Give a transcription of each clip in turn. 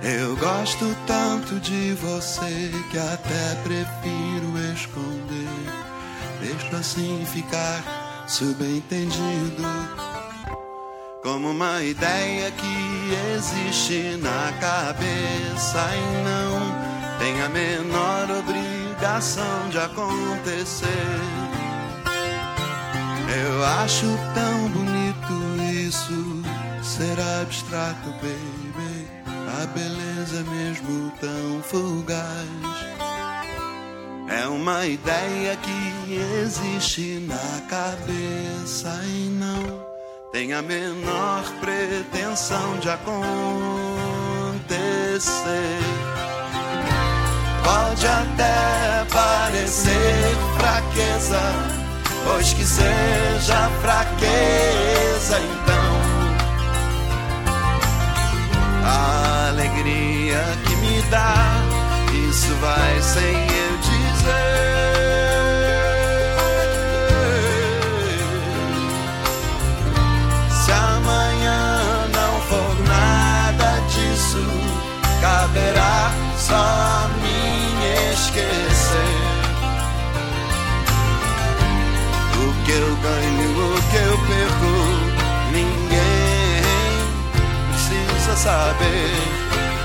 Eu gosto tanto de você que até prefiro esconder. Deixo assim ficar subentendido, como uma ideia que existe na cabeça e não tem a menor obrigação de acontecer. Eu acho tão bonito isso, ser abstrato, baby. A beleza é mesmo tão fugaz. É uma ideia que existe na cabeça e não tem a menor pretensão de acontecer. Pode até parecer fraqueza, pois que seja fraqueza, então a alegria que me dá, isso vai sem eu dizer. Se amanhã não for nada disso, caberá só a mim esquecer. O que eu ganho, o que eu perco, ninguém precisa saber.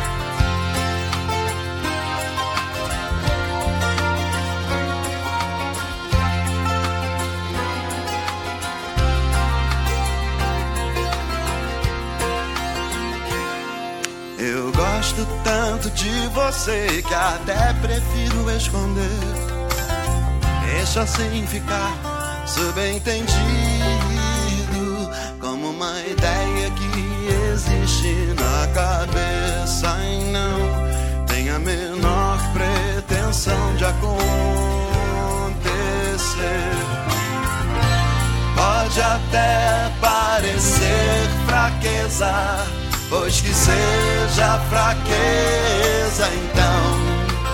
Eu gosto tanto de você que até prefiro esconder. Deixa assim ficar subentendido, como uma ideia que existe na cabeça e não tem a menor pretensão de acontecer. Pode até parecer fraqueza, pois que seja fraqueza, então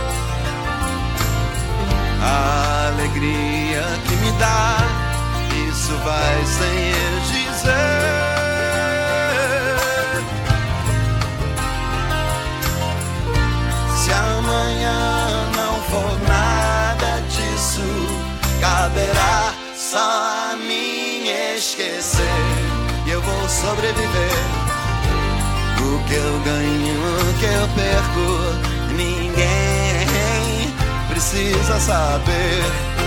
a alegria que me dá, isso vai sem eu dizer. Se amanhã não for nada disso, caberá só a mim esquecer. E eu vou sobreviver. O que eu ganho, o que eu perco, ninguém precisa saber.